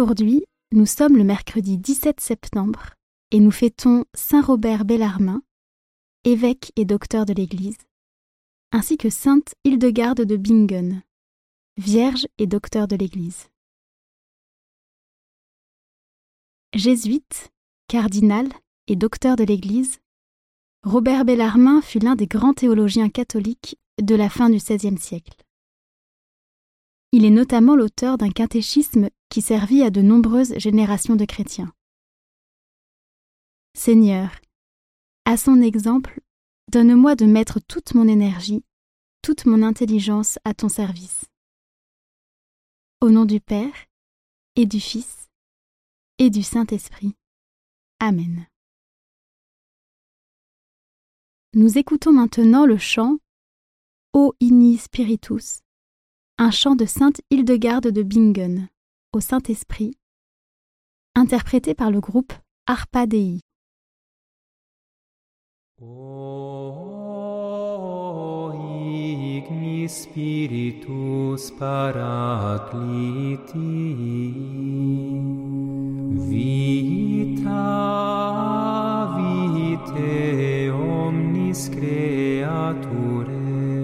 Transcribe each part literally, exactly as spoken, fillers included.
Aujourd'hui, nous sommes le mercredi dix-sept septembre et nous fêtons Saint Robert Bellarmin, évêque et docteur de l'Église, ainsi que Sainte Hildegarde de Bingen, vierge et docteur de l'Église. Jésuite, cardinal et docteur de l'Église, Robert Bellarmin fut l'un des grands théologiens catholiques de la fin du seizième siècle. Il est notamment l'auteur d'un catéchisme qui servit à de nombreuses générations de chrétiens. Seigneur, à son exemple, donne-moi de mettre toute mon énergie, toute mon intelligence à ton service. Au nom du Père, et du Fils, et du Saint-Esprit. Amen. Nous écoutons maintenant le chant « O Igni Spiritus », un chant de Sainte Hildegarde de Bingen, au Saint-Esprit, interprété par le groupe Harpa Dei. O Igni Spiritus Paracliti, vita vitae omnis creaturae,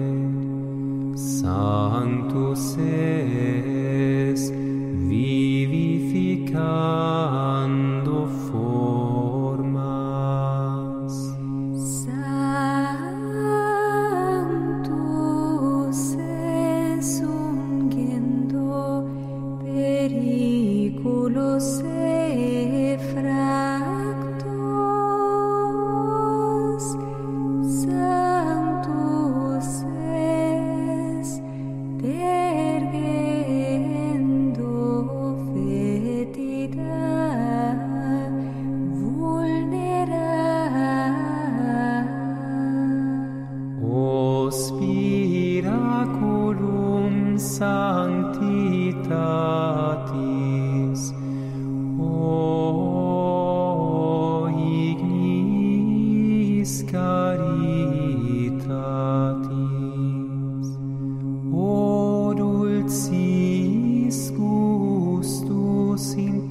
Sanctus es vivificando formas. Sanctus es ungendo periculos effractos. Sanctus es dergendo fetida vulnera. O spiraculum sanctitatis, o ignis caritatis, o dulcis gustus in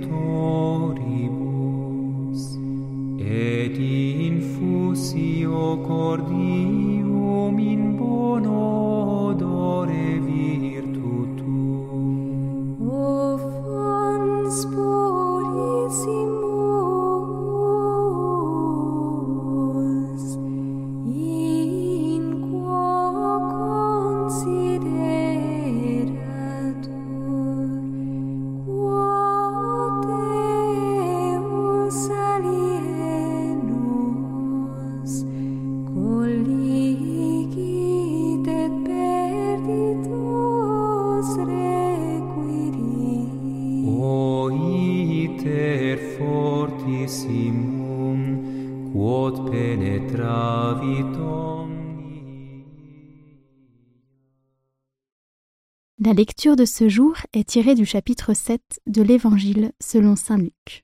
pectoribus, et infusio cordium in bono odore virtutum. O fons purissimus, in quo consideratur, quod Deus alienus, colligit et perditos requirit. O iter fortissimum, quod penetravit omni. La lecture de ce jour est tirée du chapitre sept de l'Évangile selon saint Luc.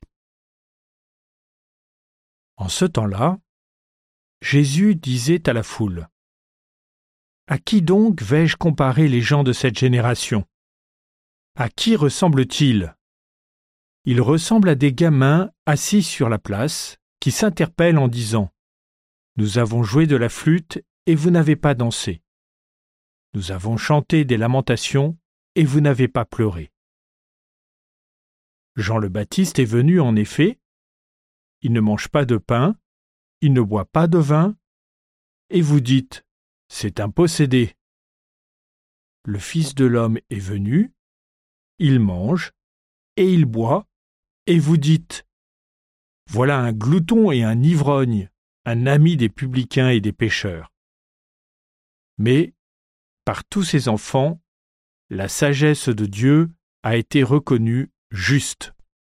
En ce temps-là, Jésus disait à la foule : « À qui donc vais-je comparer les gens de cette génération ? À qui ressemblent-ils ? Ils ressemblent à des gamins assis sur la place qui s'interpellent en disant : « Nous avons joué de la flûte et vous n'avez pas dansé. Nous avons chanté des lamentations et vous n'avez pas pleuré. » Jean le Baptiste est venu en effet. Il ne mange pas de pain, il ne boit pas de vin, et vous dites : « C'est un possédé. » Le Fils de l'homme est venu, il mange et il boit, et vous dites : « Voilà un glouton et un ivrogne, un ami des publicains et des pécheurs. » Mais, par tous ces enfants, la sagesse de Dieu a été reconnue juste.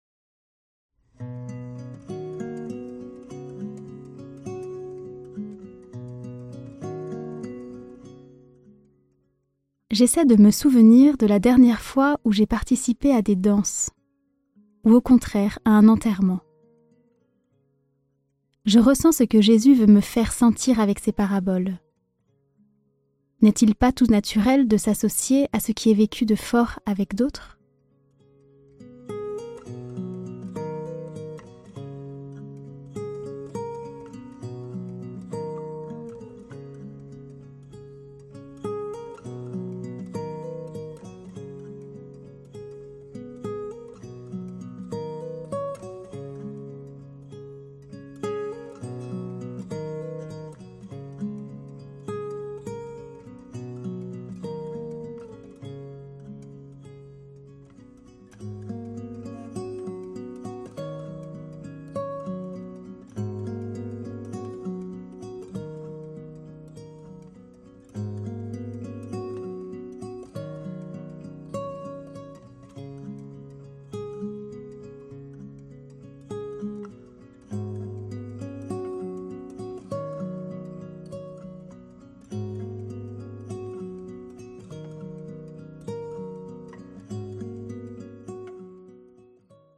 J'essaie de me souvenir de la dernière fois où j'ai participé à des danses, ou au contraire à un enterrement. Je ressens ce que Jésus veut me faire sentir avec ses paraboles. N'est-il pas tout naturel de s'associer à ce qui est vécu de fort avec d'autres ?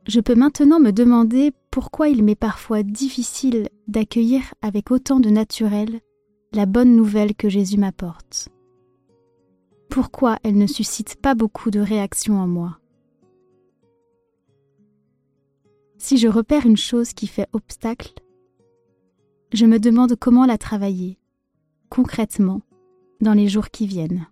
Je peux maintenant me demander pourquoi il m'est parfois difficile d'accueillir avec autant de naturel la bonne nouvelle que Jésus m'apporte. Pourquoi elle ne suscite pas beaucoup de réactions en moi? Si je repère une chose qui fait obstacle, je me demande comment la travailler, concrètement, dans les jours qui viennent.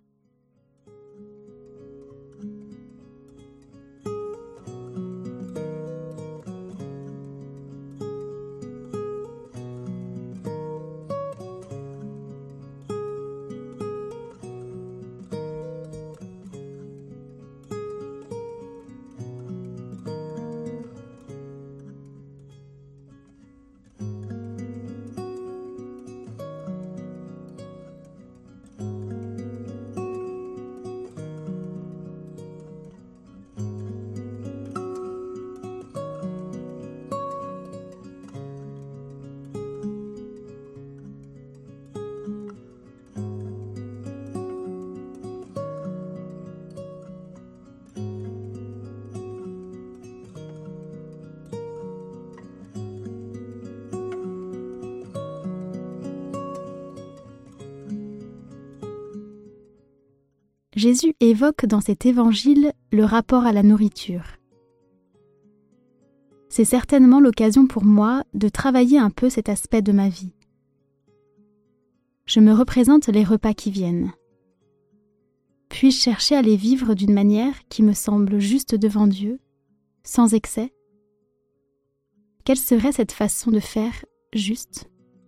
Jésus évoque dans cet évangile le rapport à la nourriture. C'est certainement l'occasion pour moi de travailler un peu cet aspect de ma vie. Je me représente les repas qui viennent. Puis-je chercher à les vivre d'une manière qui me semble juste devant Dieu, sans excès? Quelle serait cette façon de faire juste ?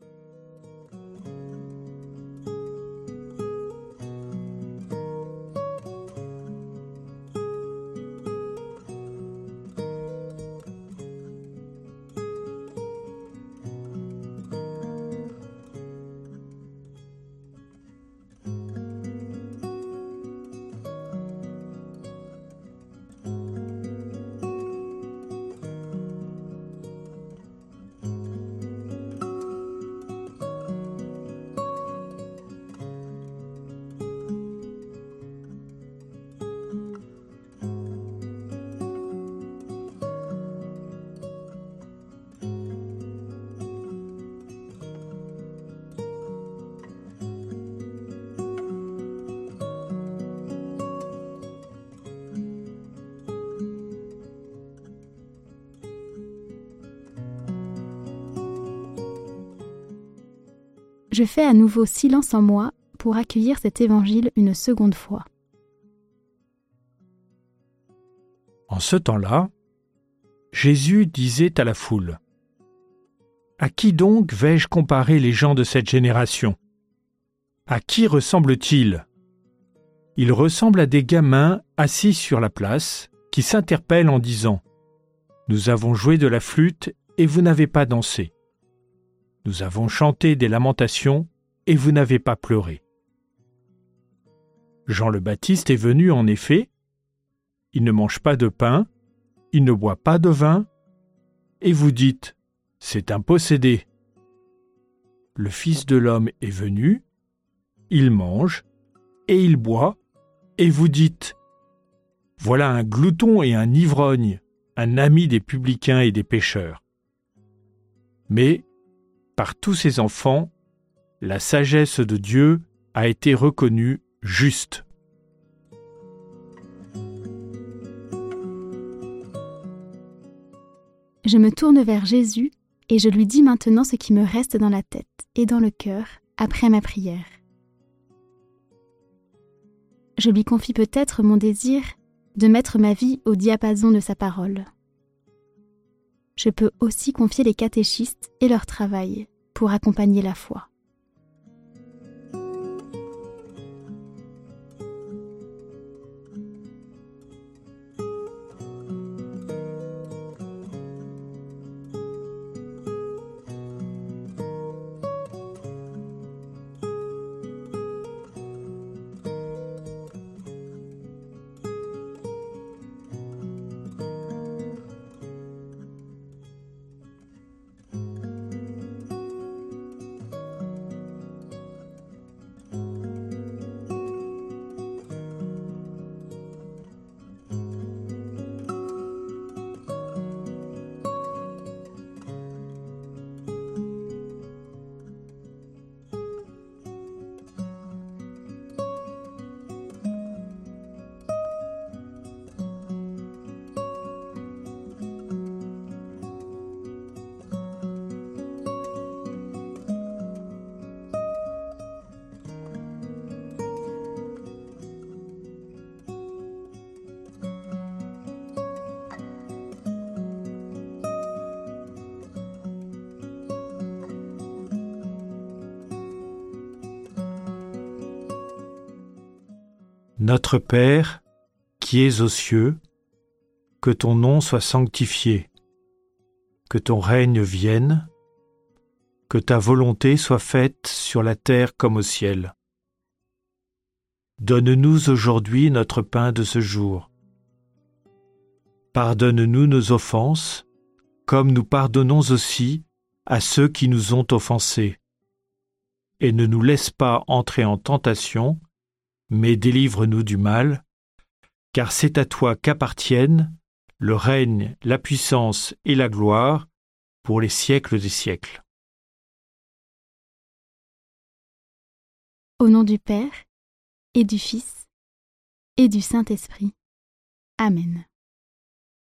Je fais à nouveau silence en moi pour accueillir cet évangile une seconde fois. En ce temps-là, Jésus disait à la foule : « À qui donc vais-je comparer les gens de cette génération ? À qui ressemblent-ils ? Ils ressemblent à des gamins assis sur la place qui s'interpellent en disant : « Nous avons joué de la flûte et vous n'avez pas dansé. Nous avons chanté des lamentations et vous n'avez pas pleuré. » Jean le Baptiste est venu en effet. Il ne mange pas de pain, il ne boit pas de vin, et vous dites : « C'est un possédé. » Le Fils de l'homme est venu, il mange et il boit, et vous dites : « Voilà un glouton et un ivrogne, un ami des publicains et des pécheurs. » Mais par tous ses enfants, la sagesse de Dieu a été reconnue juste. Je me tourne vers Jésus et je lui dis maintenant ce qui me reste dans la tête et dans le cœur après ma prière. Je lui confie peut-être mon désir de mettre ma vie au diapason de sa parole. Je peux aussi confier les catéchistes et leur travail pour accompagner la foi. Notre Père, qui es aux cieux, que ton nom soit sanctifié, que ton règne vienne, que ta volonté soit faite sur la terre comme au ciel. Donne-nous aujourd'hui notre pain de ce jour. Pardonne-nous nos offenses, comme nous pardonnons aussi à ceux qui nous ont offensés. Et ne nous laisse pas entrer en tentation, mais délivre-nous du mal, car c'est à toi qu'appartiennent le règne, la puissance et la gloire pour les siècles des siècles. Au nom du Père, et du Fils, et du Saint-Esprit. Amen.